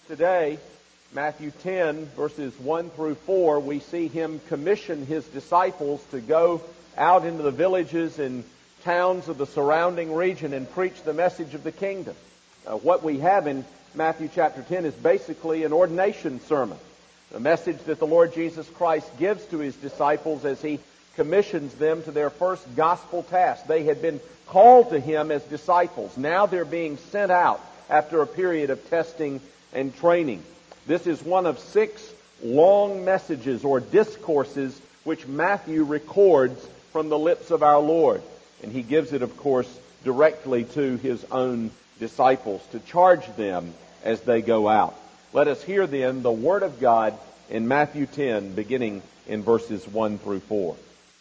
Today, Matthew 10, verses 1 through 4, we see him commission his disciples to go out into the villages and towns of the surrounding region and preach the message of the kingdom. What we have in Matthew chapter 10 is basically an ordination sermon, a message that the Lord Jesus Christ gives to his disciples as he commissions them to their first gospel task. They had been called to him as disciples. Now they're being sent out after a period of testing and training. This is one of 6 long messages or discourses which Matthew records from the lips of our Lord. And he gives it, of course, directly to his own disciples to charge them as they go out. Let us hear then the Word of God in Matthew 10, beginning in verses 1 through 4.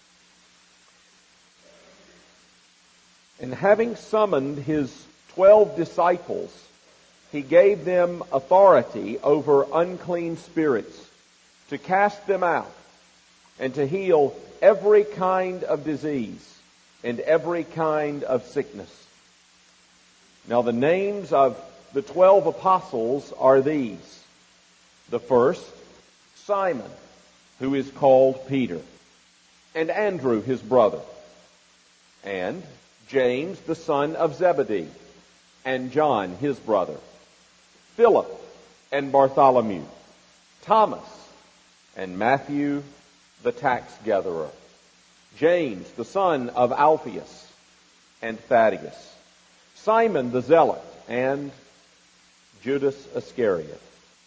And having summoned his 12 disciples, he gave them authority over unclean spirits, to cast them out, and to heal every kind of disease and every kind of sickness. Now the names of the 12 apostles are these. The first, Simon, who is called Peter, and Andrew his brother, and James the son of Zebedee, and John his brother, Philip and Bartholomew, Thomas and Matthew the tax gatherer, James the son of Alphaeus and Thaddeus, Simon the zealot, and Judas Iscariot,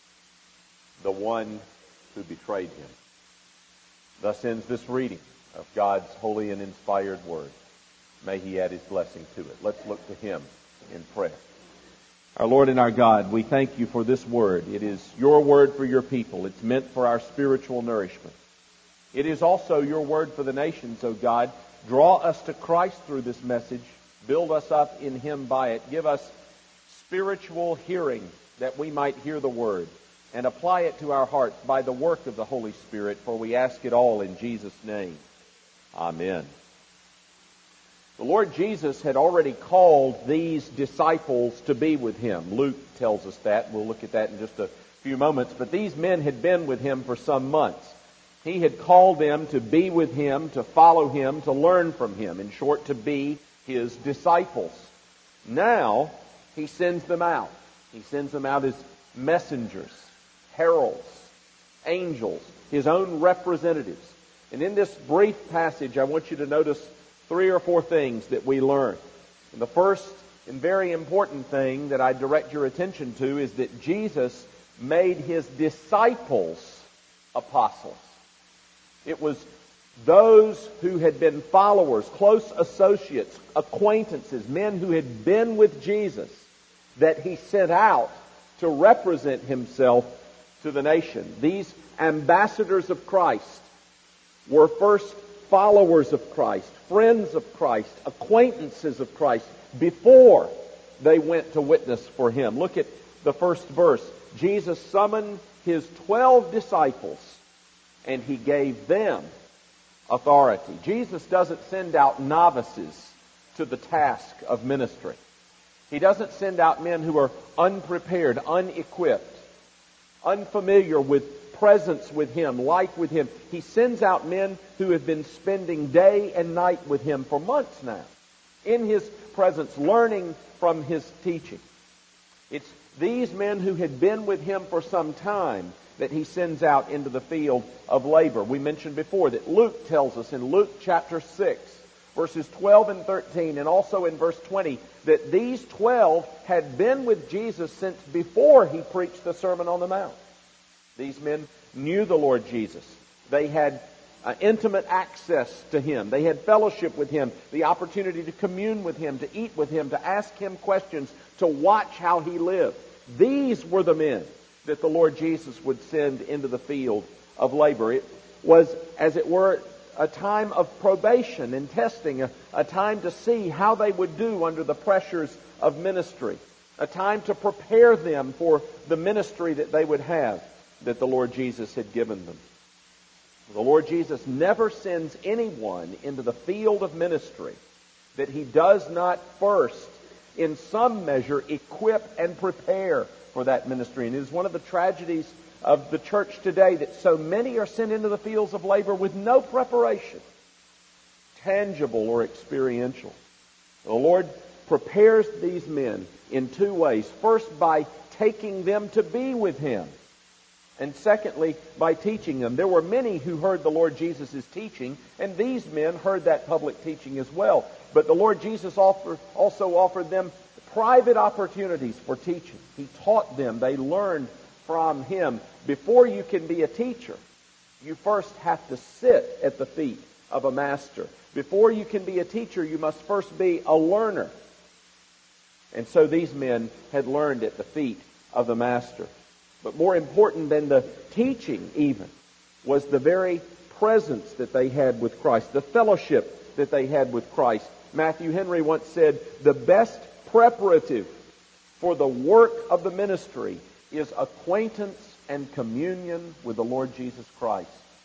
the one who betrayed him. Thus ends this reading of God's holy and inspired word. May he add his blessing to it. Let's look to him in prayer. Our Lord and our God, we thank you for this word. It is your word for your people. It's meant for our spiritual nourishment. It is also your word for the nations, O God. Draw us to Christ through this message. Build us up in him by it. Give us spiritual hearing that we might hear the word and apply it to our hearts by the work of the Holy Spirit, for we ask it all in Jesus' name. Amen. The Lord Jesus had already called these disciples to be with him. Luke tells us that. We'll look at that in just a few moments. But these men had been with him for some months. He had called them to be with him, to follow him, to learn from him. In short, to be his disciples. Now, he sends them out. He sends them out as messengers, heralds, angels, his own representatives. And in this brief passage, I want you to notice 3 or 4 things that we learn. And the first and very important thing that I direct your attention to is that Jesus made his disciples apostles. It was those who had been followers, close associates, acquaintances, men who had been with Jesus, that he sent out to represent himself to the nation. These ambassadors of Christ were first followers of Christ, friends of Christ, acquaintances of Christ, before they went to witness for him. Look at the first verse. Jesus summoned his 12 disciples, and he gave them authority. Jesus doesn't send out novices to the task of ministry. He doesn't send out men who are unprepared, unequipped, unfamiliar with presence with him, life with him. He sends out men who have been spending day and night with him for months now, in his presence, learning from his teaching. It's these men who had been with him for some time that he sends out into the field of labor. We mentioned before that Luke tells us in Luke chapter 6, verses 12 and 13, and also in verse 20, that these 12 had been with Jesus since before he preached the Sermon on the Mount. These men knew the Lord Jesus. They had intimate access to him. They had fellowship with him, the opportunity to commune with him, to eat with him, to ask him questions, to watch how he lived. These were the men that the Lord Jesus would send into the field of labor. It was, as it were, a time of probation and testing, a time to see how they would do under the pressures of ministry, a time to prepare them for the ministry that they would have, that the Lord Jesus had given them. The Lord Jesus never sends anyone into the field of ministry that he does not first in some measure, equip and prepare for that ministry. And it is one of the tragedies of the church today that so many are sent into the fields of labor with no preparation, tangible or experiential. The Lord prepares these men in two ways. First, by taking them to be with Him. And secondly, by teaching them. There were many who heard the Lord Jesus' teaching, and these men heard that public teaching as well. But the Lord Jesus also offered them private opportunities for teaching. He taught them. They learned from Him. Before you can be a teacher, you first have to sit at the feet of a master. Before you can be a teacher, you must first be a learner. And so these men had learned at the feet of the master. But more important than the teaching even was the very presence that they had with Christ, the fellowship that they had with Christ. Matthew Henry once said, the best preparative for the work of the ministry is acquaintance and communion with the Lord Jesus Christ.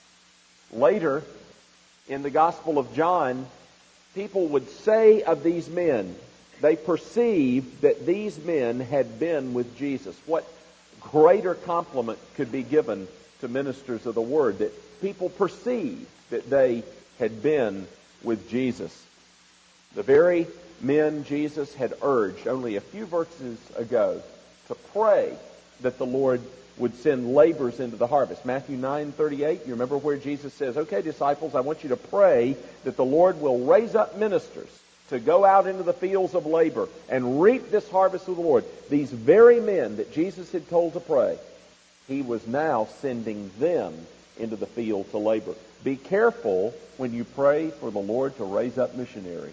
Later, in the Gospel of John, people would say of these men, they perceived that these men had been with Jesus. What greater compliment could be given to ministers of the Word, that people perceived that they had been with Jesus. The very men Jesus had urged only a few verses ago to pray that the Lord would send laborers into the harvest. Matthew 9:38, you remember where Jesus says, okay, disciples, I want you to pray that the Lord will raise up ministers to go out into the fields of labor and reap this harvest of the Lord. These very men that Jesus had told to pray, He was now sending them into the field to labor. Be careful when you pray for the Lord to raise up missionaries.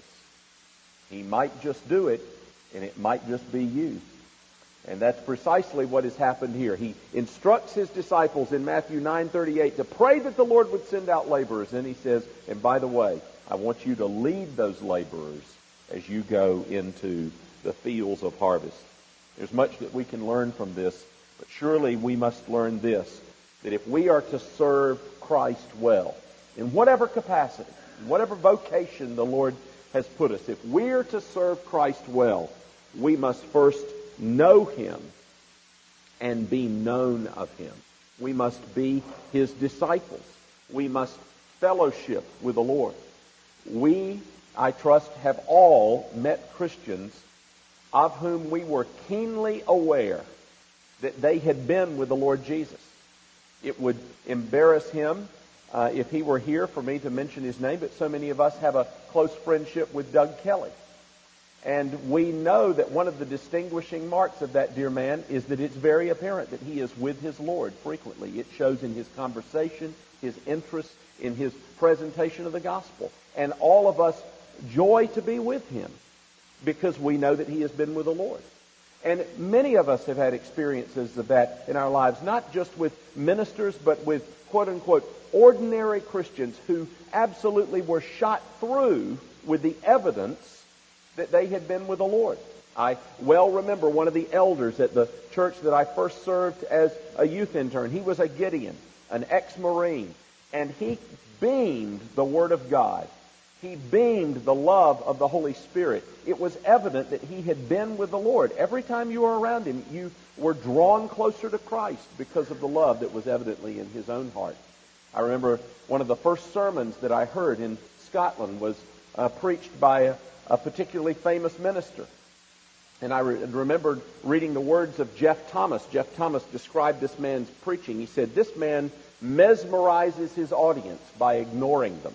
He might just do it, and it might just be you. And that's precisely what has happened here. He instructs His disciples in Matthew 9:38 to pray that the Lord would send out laborers. And He says, and by the way, I want you to lead those laborers as you go into the fields of harvest. There's much that we can learn from this, but surely we must learn this, that if we are to serve Christ well, in whatever capacity, in whatever vocation the Lord has put us, if we're to serve Christ well, we must first know Him and be known of Him. We must be His disciples. We must fellowship with the Lord. We, I trust, have all met Christians of whom we were keenly aware that they had been with the Lord Jesus. It would embarrass him if he were here for me to mention his name, but so many of us have a close friendship with Doug Kelly. And we know that one of the distinguishing marks of that dear man is that it's very apparent that he is with his Lord frequently. It shows in his conversation, his interest in his presentation of the gospel. And all of us joy to be with him because we know that he has been with the Lord. And many of us have had experiences of that in our lives, not just with ministers, but with quote-unquote ordinary Christians who absolutely were shot through with the evidence that they had been with the Lord. I well remember one of the elders at the church that I first served as a youth intern. He was a Gideon, an ex-Marine, and he beamed the Word of God. He beamed the love of the Holy Spirit. It was evident that he had been with the Lord. Every time you were around him, you were drawn closer to Christ because of the love that was evidently in his own heart. I remember one of the first sermons that I heard in Scotland was preached by a particularly famous minister. And I remembered reading the words of Jeff Thomas. Jeff Thomas described this man's preaching. He said, "This man mesmerizes his audience by ignoring them."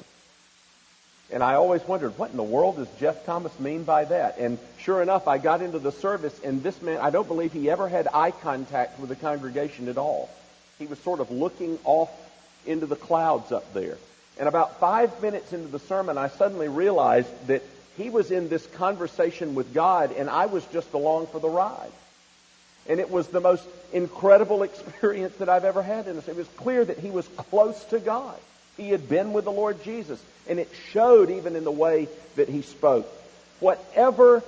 And I always wondered, what in the world does Jeff Thomas mean by that? And sure enough, I got into the service, and this man, I don't believe he ever had eye contact with the congregation at all. He was sort of looking off into the clouds up there. And about 5 minutes into the sermon, I suddenly realized that he was in this conversation with God, and I was just along for the ride. And it was the most incredible experience that I've ever had in this. It was clear that he was close to God. He had been with the Lord Jesus. And it showed even in the way that he spoke. Whatever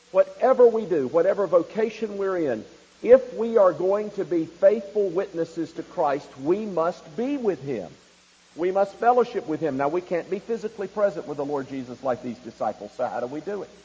we do, whatever vocation we're in, if we are going to be faithful witnesses to Christ, we must be with him. We must fellowship with him. Now, we can't be physically present with the Lord Jesus like these disciples. So how do we do it?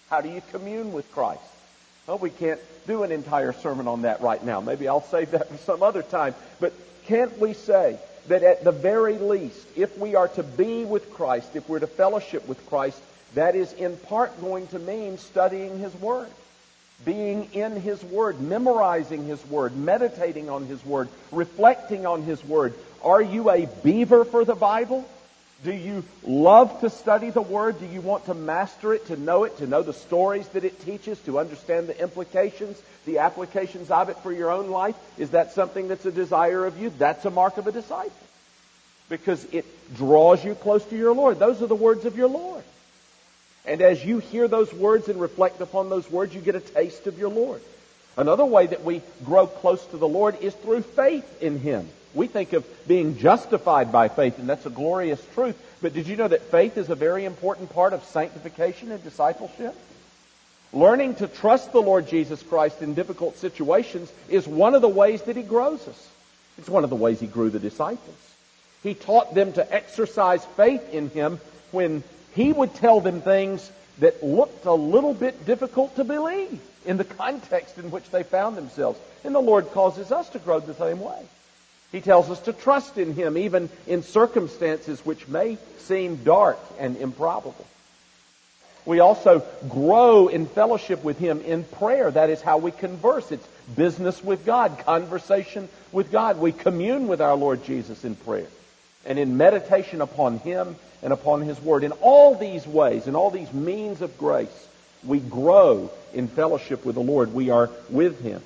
How do you commune with Christ? Well, we can't do an entire sermon on that right now. Maybe I'll save that for some other time. But can't we say that at the very least, if we are to be with Christ, if we're to fellowship with Christ, that is in part going to mean studying His Word, being in His Word, memorizing His Word, meditating on His Word, reflecting on His Word. Are you a beaver for the Bible? Do you love to study the Word? Do you want to master it, to know the stories that it teaches, to understand the implications, the applications of it for your own life? Is that something that's a desire of you? That's a mark of a disciple, because it draws you close to your Lord. Those are the words of your Lord. And as you hear those words and reflect upon those words, you get a taste of your Lord. Another way that we grow close to the Lord is through faith in Him. We think of being justified by faith, and that's a glorious truth. But did you know that faith is a very important part of sanctification and discipleship? Learning to trust the Lord Jesus Christ in difficult situations is one of the ways that He grows us. It's one of the ways He grew the disciples. He taught them to exercise faith in Him when He would tell them things that looked a little bit difficult to believe in the context in which they found themselves. And the Lord causes us to grow the same way. He tells us to trust in Him even in circumstances which may seem dark and improbable. We also grow in fellowship with Him in prayer. That is how we converse. It's business with God, conversation with God. We commune with our Lord Jesus in prayer and in meditation upon Him and upon His Word. In all these ways, in all these means of grace, we grow in fellowship with the Lord. We are with Him.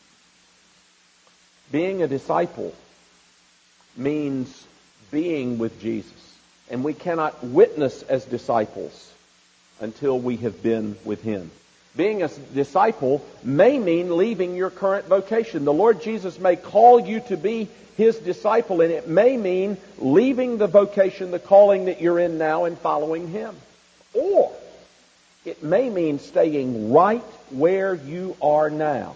Being a disciple means being with Jesus. And we cannot witness as disciples until we have been with Him. Being a disciple may mean leaving your current vocation. The Lord Jesus may call you to be His disciple, and it may mean leaving the vocation, the calling that you're in now, and following Him. Or it may mean staying right where you are now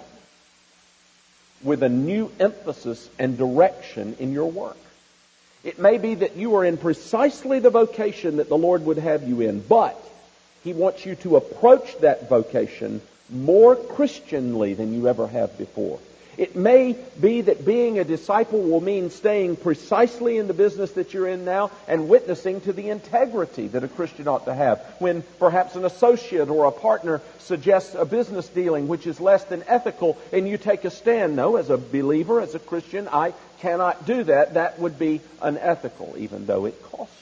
with a new emphasis and direction in your work. It may be that you are in precisely the vocation that the Lord would have you in, but He wants you to approach that vocation more Christianly than you ever have before. It may be that being a disciple will mean staying precisely in the business that you're in now and witnessing to the integrity that a Christian ought to have. When perhaps an associate or a partner suggests a business dealing which is less than ethical, and you take a stand, no, as a believer, as a Christian, I cannot do that. That would be unethical, even though it costs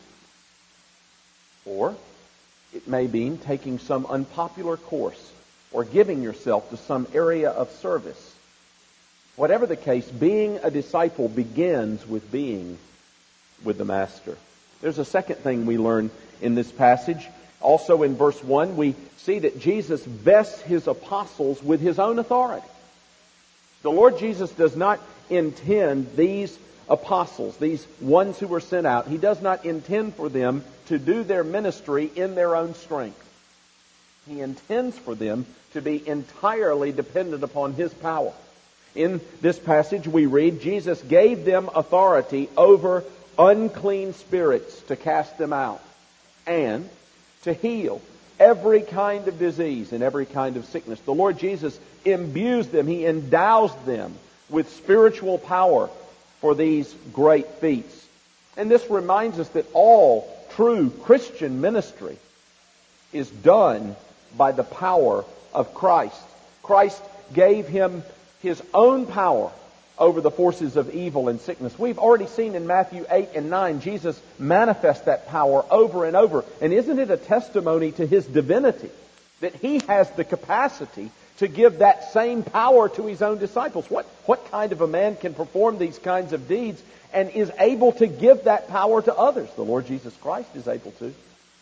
you. Or it may mean taking some unpopular course or giving yourself to some area of service. Whatever the case, being a disciple begins with being with the Master. There's a second thing we learn in this passage. Also in verse 1, we see that Jesus vests His apostles with His own authority. The Lord Jesus does not intend these apostles, these ones who were sent out, He does not intend for them to do their ministry in their own strength. He intends for them to be entirely dependent upon His power. In this passage we read, Jesus gave them authority over unclean spirits to cast them out and to heal every kind of disease and every kind of sickness. The Lord Jesus imbues them, He endows them with spiritual power for these great feats. And this reminds us that all true Christian ministry is done by the power of Christ. Christ gave Him His own power over the forces of evil and sickness. We've already seen in Matthew 8 and 9, Jesus manifest that power over and over. And isn't it a testimony to His divinity that He has the capacity to give that same power to His own disciples? What kind of a man can perform these kinds of deeds and is able to give that power to others? The Lord Jesus Christ is able to.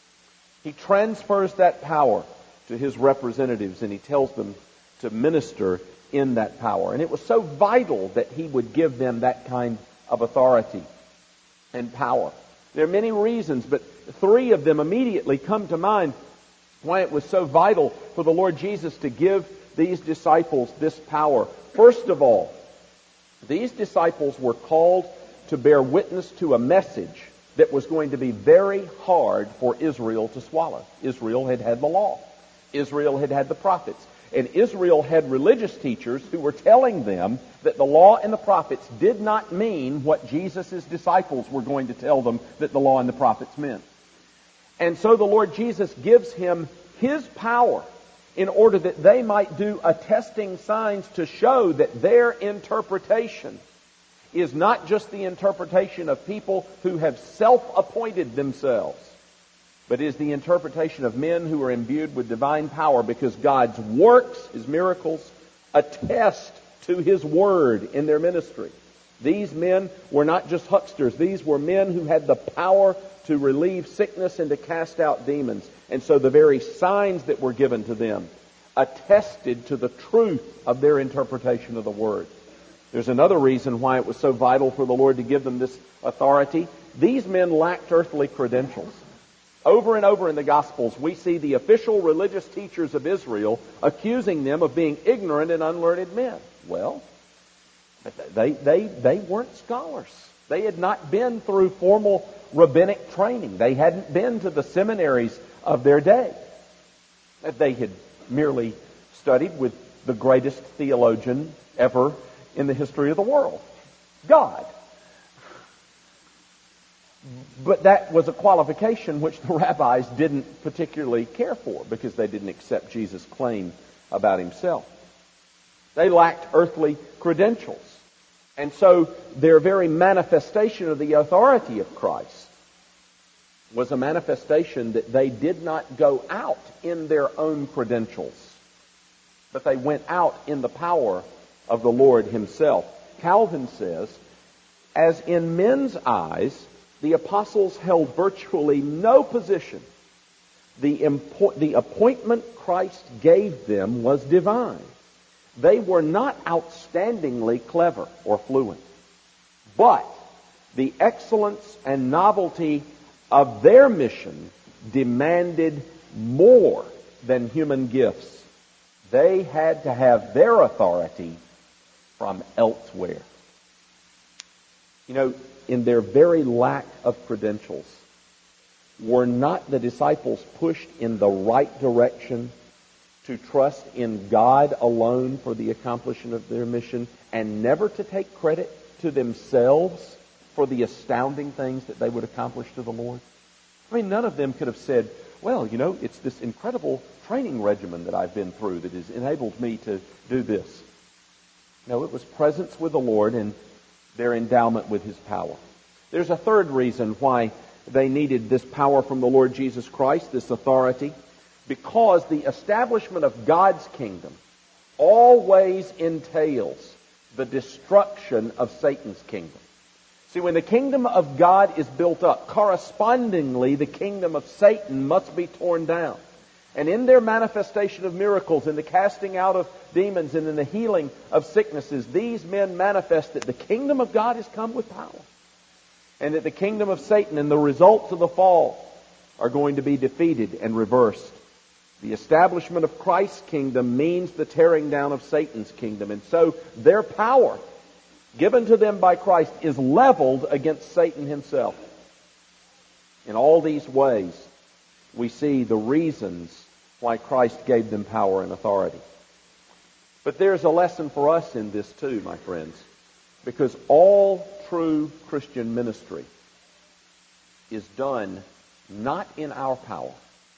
He transfers that power to His representatives, and He tells them to minister in that power. And it was so vital that He would give them that kind of authority and power. There are many reasons, but three of them immediately come to mind why it was so vital for the Lord Jesus to give these disciples this power. First of all, these disciples were called to bear witness to a message that was going to be very hard for Israel to swallow. Israel had had the law. Israel had had the prophets. And Israel had religious teachers who were telling them that the law and the prophets did not mean what Jesus' disciples were going to tell them that the law and the prophets meant. And so the Lord Jesus gives him his power in order that they might do attesting signs to show that their interpretation is not just the interpretation of people who have self-appointed themselves, but is the interpretation of men who are imbued with divine power, because God's works, His miracles, attest to His word in their ministry. These men were not just hucksters. These were men who had the power to relieve sickness and to cast out demons. And so the very signs that were given to them attested to the truth of their interpretation of the word. There's another reason why it was so vital for the Lord to give them this authority. These men lacked earthly credentials. Over and over in the Gospels, we see the official religious teachers of Israel accusing them of being ignorant and unlearned men. Well, they weren't scholars. They had not been through formal rabbinic training. They hadn't been to the seminaries of their day. They had merely studied with the greatest theologian ever in the history of the world, God. But that was a qualification which the rabbis didn't particularly care for, because they didn't accept Jesus' claim about himself. They lacked earthly credentials. And so their very manifestation of the authority of Christ was a manifestation that they did not go out in their own credentials, but they went out in the power of the Lord himself. Calvin says, as in men's eyes, the apostles held virtually no position. The appointment Christ gave them was divine. They were not outstandingly clever or fluent, but the excellence and novelty of their mission demanded more than human gifts. They had to have their authority from elsewhere. You know, in their very lack of credentials, were not the disciples pushed in the right direction to trust in God alone for the accomplishment of their mission, and never to take credit to themselves for the astounding things that they would accomplish to the Lord? I mean, none of them could have said, well, you know, it's this incredible training regimen that I've been through that has enabled me to do this. No, it was presence with the Lord and their endowment with His power. There's a third reason why they needed this power from the Lord Jesus Christ, this authority, because the establishment of God's kingdom always entails the destruction of Satan's kingdom. See, when the kingdom of God is built up, correspondingly the kingdom of Satan must be torn down. And in their manifestation of miracles, in the casting out of demons, and in the healing of sicknesses, these men manifest that the kingdom of God has come with power. And that the kingdom of Satan and the results of the fall are going to be defeated and reversed. The establishment of Christ's kingdom means the tearing down of Satan's kingdom. And so their power given to them by Christ is leveled against Satan himself. In all these ways, we see the reasons why Christ gave them power and authority. But there's a lesson for us in this too, my friends, because all true Christian ministry is done not in our power,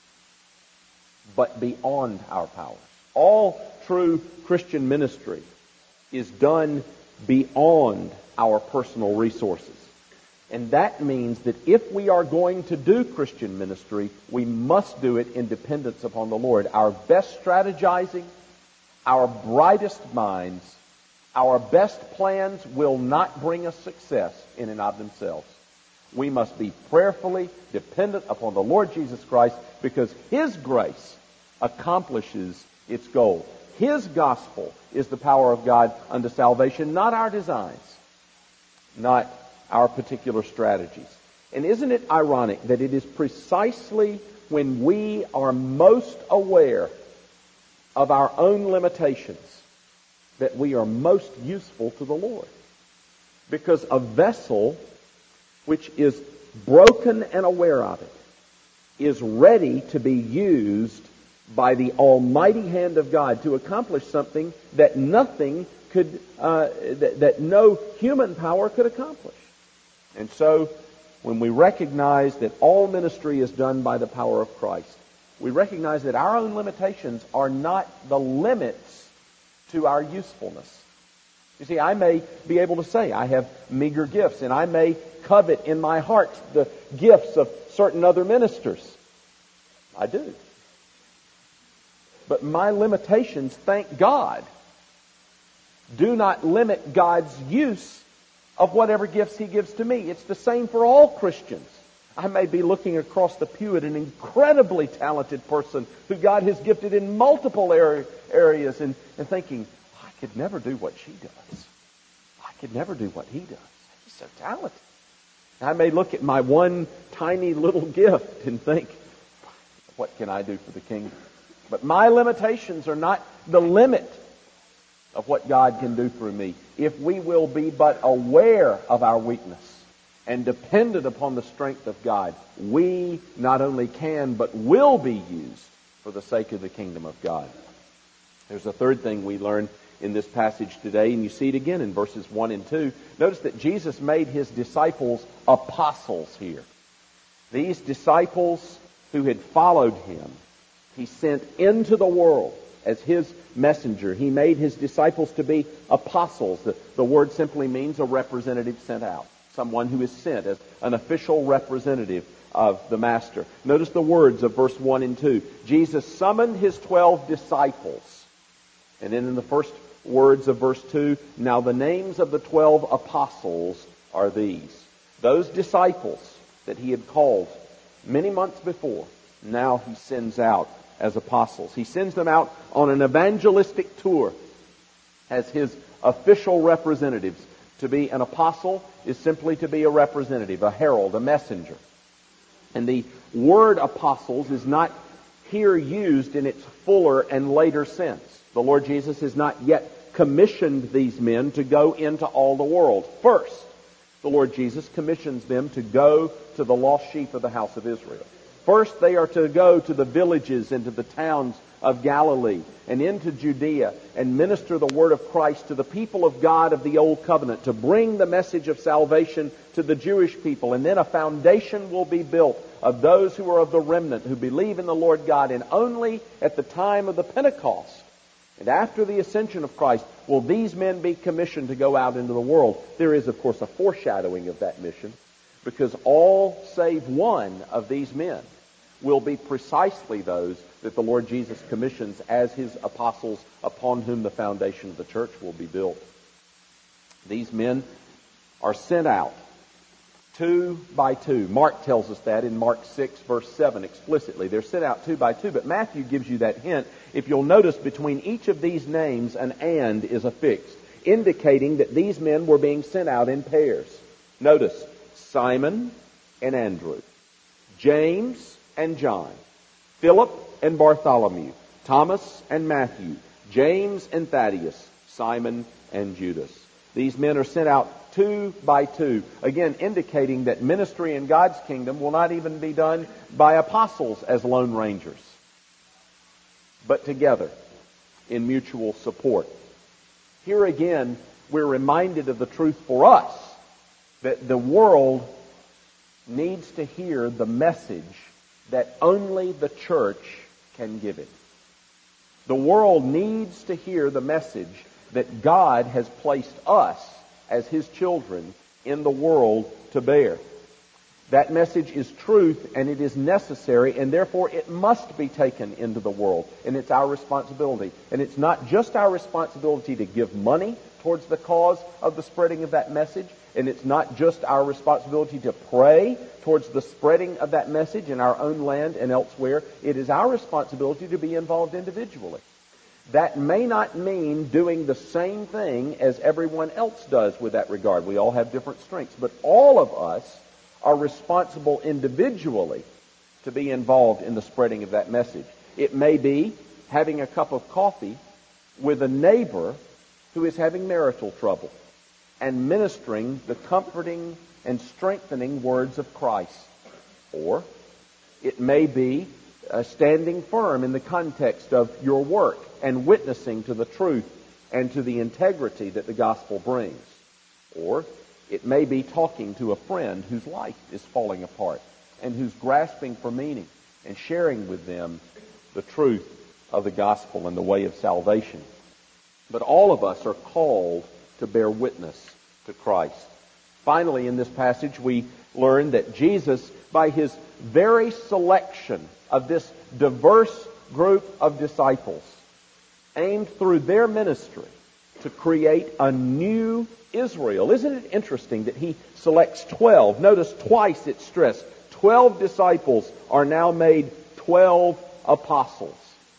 but beyond our powers. All true Christian ministry is done beyond our personal resources. And that means that if we are going to do Christian ministry, we must do it in dependence upon the Lord. Our best strategizing, our brightest minds, our best plans will not bring us success in and of themselves. We must be prayerfully dependent upon the Lord Jesus Christ, because His grace accomplishes its goal. His gospel is the power of God unto salvation, not our designs, not our particular strategies. And isn't it ironic that it is precisely when we are most aware of our own limitations that we are most useful to the Lord? Because a vessel which is broken and aware of it is ready to be used by the almighty hand of God to accomplish something that nothing could, that no human power could accomplish. And so, when we recognize that all ministry is done by the power of Christ, we recognize that our own limitations are not the limits to our usefulness. You see, I may be able to say I have meager gifts, and I may covet in my heart the gifts of certain other ministers. I do. But my limitations, thank God, do not limit God's use of whatever gifts He gives to me. It's the same for all Christians. I may be looking across the pew at an incredibly talented person who God has gifted in multiple areas and thinking, I could never do what she does. I could never do what he does. He's so talented. I may look at my one tiny little gift and think, what can I do for the kingdom? But my limitations are not the limit of what God can do through me. If we will be but aware of our weakness and dependent upon the strength of God, we not only can but will be used for the sake of the kingdom of God. There's a third thing we learn in this passage today, and you see it again in verses 1 and 2. Notice that Jesus made His disciples apostles here. These disciples who had followed Him, He sent into the world as His messenger. He made His disciples to be apostles. The word simply means a representative sent out. Someone who is sent as an official representative of the Master. Notice the words of verse 1 and 2. Jesus summoned His 12 disciples. And then in the first words of verse 2, now the names of the 12 apostles are these. Those disciples that He had called many months before, now He sends out as apostles. He sends them out on an evangelistic tour as His official representatives. To be an apostle is simply to be a representative, a herald, a messenger. And the word apostles is not here used in its fuller and later sense. The Lord Jesus has not yet commissioned these men to go into all the world. First, the Lord Jesus commissions them to go to the lost sheep of the house of Israel. First, they are to go to the villages and to the towns of Galilee and into Judea and minister the word of Christ to the people of God of the Old Covenant, to bring the message of salvation to the Jewish people. And then a foundation will be built of those who are of the remnant, who believe in the Lord God. And only at the time of the Pentecost and after the ascension of Christ will these men be commissioned to go out into the world. There is, of course, a foreshadowing of that mission, because all save one of these men will be precisely those that the Lord Jesus commissions as His apostles, upon whom the foundation of the church will be built. These men are sent out 2 by 2. Mark tells us that in Mark 6 verse 7 explicitly. They're sent out 2 by 2, but Matthew gives you that hint. If you'll notice, between each of these names an "and" is affixed, indicating that these men were being sent out in pairs. Notice, Simon and Andrew, James and John, Philip and Bartholomew, Thomas and Matthew, James and Thaddeus, Simon and Judas. These men are sent out 2 by 2, again indicating that ministry in God's kingdom will not even be done by apostles as lone rangers, but together in mutual support. Here again, we're reminded of the truth for us that the world needs to hear the message that only the church can give it. The world needs to hear the message that God has placed us as His children in the world to bear. That message is truth, and it is necessary, and therefore it must be taken into the world. And it's our responsibility. And it's not just our responsibility to give money towards the cause of the spreading of that message, and it's not just our responsibility to pray towards the spreading of that message in our own land and elsewhere. It is our responsibility to be involved individually. That may not mean doing the same thing as everyone else does with that regard. We all have different strengths, but all of us are responsible individually to be involved in the spreading of that message. It may be having a cup of coffee with a neighbor who is having marital trouble and ministering the comforting and strengthening words of Christ. Or it may be standing firm in the context of your work and witnessing to the truth and to the integrity that the gospel brings. Or it may be talking to a friend whose life is falling apart and who's grasping for meaning and sharing with them the truth of the gospel and the way of salvation. But all of us are called to bear witness to Christ. Finally, in this passage, we learn that Jesus, by his very selection of this diverse group of disciples, aimed through their ministry to create a new Israel. Isn't it interesting that he selects 12? Notice twice it's stressed. 12 disciples are now made 12 apostles.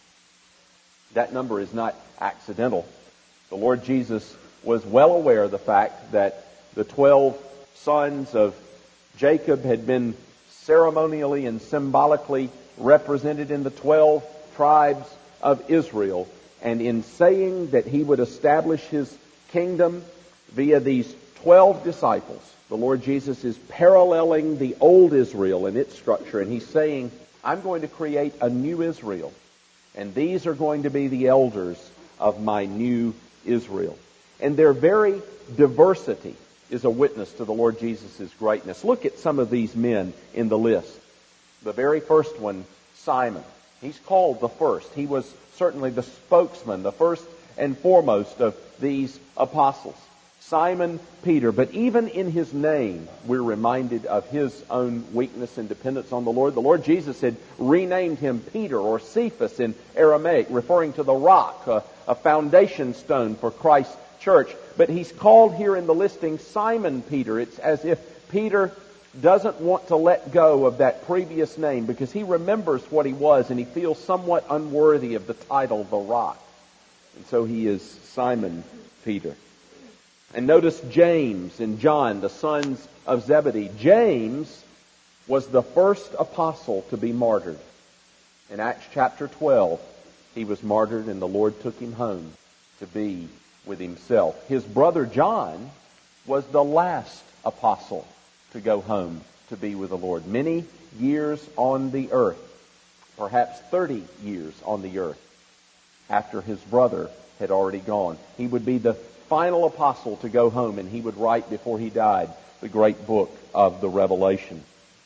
That number is not accidental. The Lord Jesus was well aware of the fact that the 12 sons of Jacob had been ceremonially and symbolically represented in the 12 tribes of Israel. And in saying that he would establish his kingdom via these 12 disciples, the Lord Jesus is paralleling the old Israel and its structure. And he's saying, I'm going to create a new Israel. And these are going to be the elders of my new Israel. And their very diversity is a witness to the Lord Jesus' greatness. Look at some of these men in the list. The very first one, Simon. He's called the first. He was certainly the spokesman, the first and foremost of these apostles. Simon Peter. But even in his name, we're reminded of his own weakness and dependence on the Lord. The Lord Jesus had renamed him Peter, or Cephas in Aramaic, referring to the rock, a foundation stone for Christ's church. But he's called here in the listing Simon Peter. It's as if Peter doesn't want to let go of that previous name because he remembers what he was and he feels somewhat unworthy of the title, the rock. And so he is Simon Peter. And notice James and John, the sons of Zebedee. James was the first apostle to be martyred. In Acts chapter 12, he was martyred and the Lord took him home to be with himself. His brother John was the last apostle to go home to be with the Lord. Many years on the earth, perhaps 30 years on the earth, after his brother had already gone. He would be the final apostle to go home, and he would write before he died the great book of the Revelation.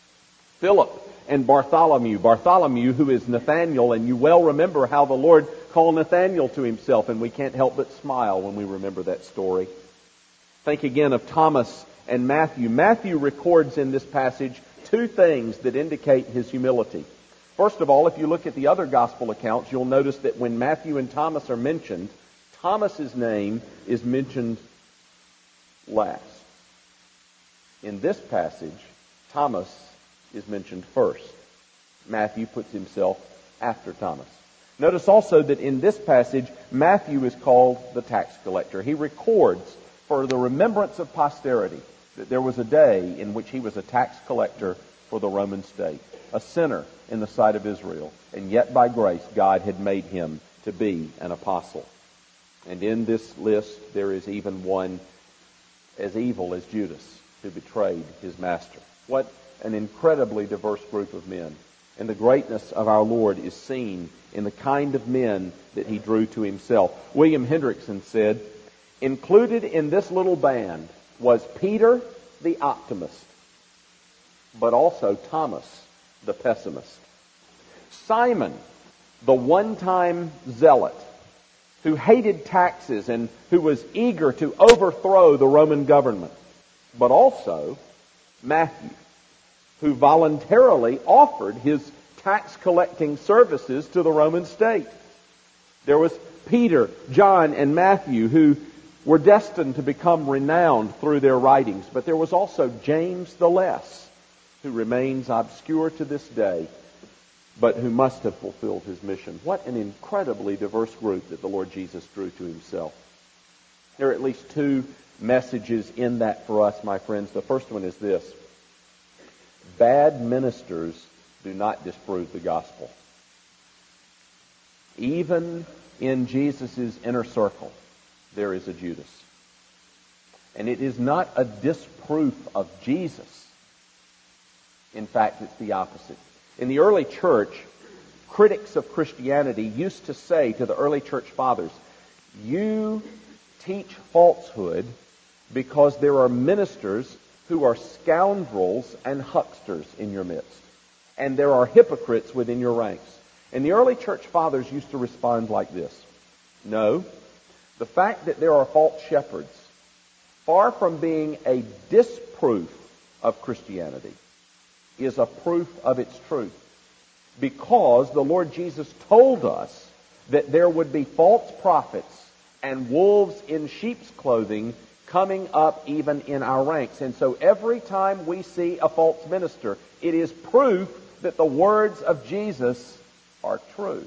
Philip and Bartholomew. Bartholomew, who is Nathanael, and you well remember how the Lord called Nathanael to himself, and we can't help but smile when we remember that story. Think again of Thomas and Matthew. Matthew records in this passage two things that indicate his humility. First of all, if you look at the other gospel accounts, you'll notice that when Matthew and Thomas are mentioned, Thomas's name is mentioned last. In this passage, Thomas is mentioned first. Matthew puts himself after Thomas. Notice also that in this passage, Matthew is called the tax collector. He records for the remembrance of posterity that there was a day in which he was a tax collector for the Roman state, a sinner in the sight of Israel, and yet by grace God had made him to be an apostle. And in this list there is even one as evil as Judas, who betrayed his master. What an incredibly diverse group of men. And the greatness of our Lord is seen in the kind of men that he drew to himself. William Hendrickson said, included in this little band was Peter the optimist, but also Thomas the pessimist. Simon, the one-time zealot, who hated taxes and who was eager to overthrow the Roman government, but also Matthew, who voluntarily offered his tax-collecting services to the Roman state. There was Peter, John, and Matthew, who were destined to become renowned through their writings. But there was also James the Less, who remains obscure to this day, but who must have fulfilled his mission. What an incredibly diverse group that the Lord Jesus drew to himself. There are at least two messages in that for us, my friends. The first one is this: bad ministers do not disprove the gospel. Even in Jesus' inner circle, there is a Judas. And it is not a disproof of Jesus. In fact, it's the opposite. In the early church, critics of Christianity used to say to the early church fathers, you teach falsehood because there are ministers who are scoundrels and hucksters in your midst. And there are hypocrites within your ranks. And the early church fathers used to respond like this. No, the fact that there are false shepherds, far from being a disproof of Christianity, is a proof of its truth. Because the Lord Jesus told us that there would be false prophets and wolves in sheep's clothing coming up even in our ranks. And so every time we see a false minister, it is proof that the words of Jesus are true.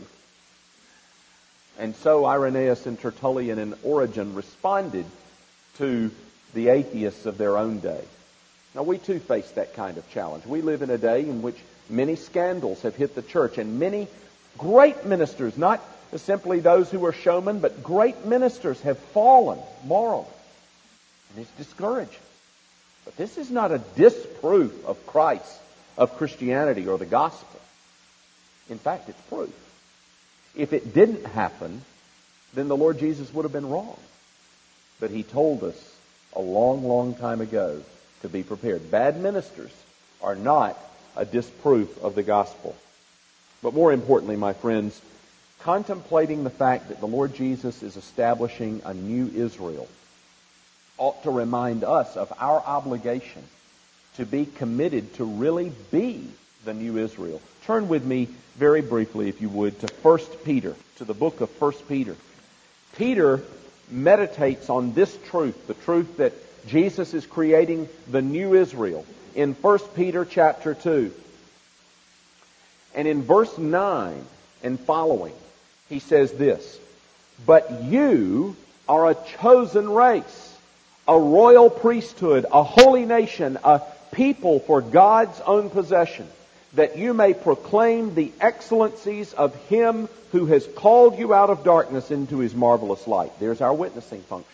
And so Irenaeus and Tertullian and Origen responded to the atheists of their own day. Now we too face that kind of challenge. We live in a day in which many scandals have hit the church, and many great ministers, not simply those who are showmen, but great ministers have fallen morally. And it's discouraging. But this is not a disproof of Christ, of Christianity, or the gospel. In fact, it's proof. If it didn't happen, then the Lord Jesus would have been wrong. But He told us a long, long time ago to be prepared. Bad ministers are not a disproof of the gospel. But more importantly, my friends, contemplating the fact that the Lord Jesus is establishing a new Israel ought to remind us of our obligation to be committed to really be the new Israel. Turn with me very briefly, if you would, to 1 Peter, to the book of 1 Peter. Peter meditates on this truth, the truth that Jesus is creating the new Israel, in 1 Peter chapter 2. And in verse 9 and following, he says this, "But you are a chosen race, a royal priesthood, a holy nation, a people for God's own possession, that you may proclaim the excellencies of Him who has called you out of darkness into His marvelous light." There's our witnessing function.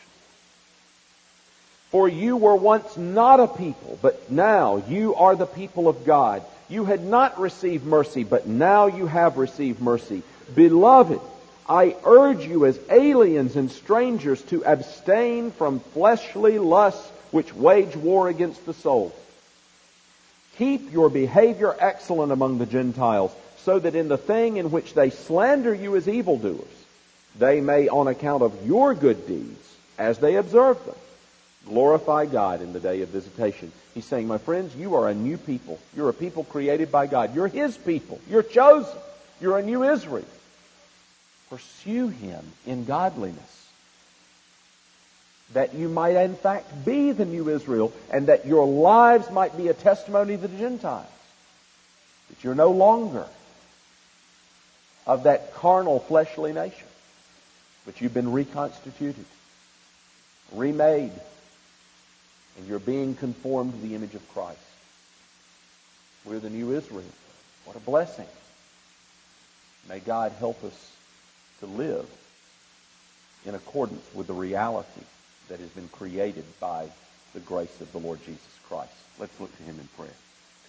"For you were once not a people, but now you are the people of God. You had not received mercy, but now you have received mercy. Beloved, I urge you as aliens and strangers to abstain from fleshly lusts which wage war against the soul. Keep your behavior excellent among the Gentiles, so that in the thing in which they slander you as evildoers, they may, on account of your good deeds, as they observe them, glorify God in the day of visitation." He's saying, my friends, you are a new people. You're a people created by God. You're His people. You're chosen. You're a new Israel. Pursue Him in godliness, that you might in fact be the new Israel, and that your lives might be a testimony to the Gentiles. That you're no longer of that carnal, fleshly nation, but you've been reconstituted, remade, and you're being conformed to the image of Christ. We're the new Israel. What a blessing. May God help us to live in accordance with the reality that has been created by the grace of the Lord Jesus Christ. Let's look to Him in prayer.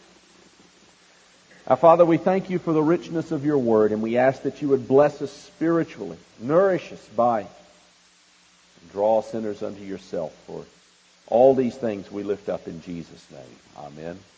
Our Father, we thank You for the richness of Your Word, and we ask that You would bless us spiritually, nourish us by it, and draw sinners unto Yourself. For all these things we lift up in Jesus' name. Amen.